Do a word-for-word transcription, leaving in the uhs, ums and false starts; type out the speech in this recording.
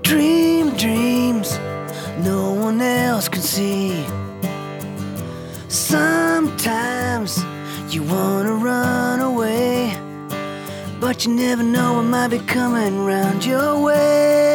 Dream dreams no one else can see. Sometimes you wanna run away, but you never know what might be coming round your way.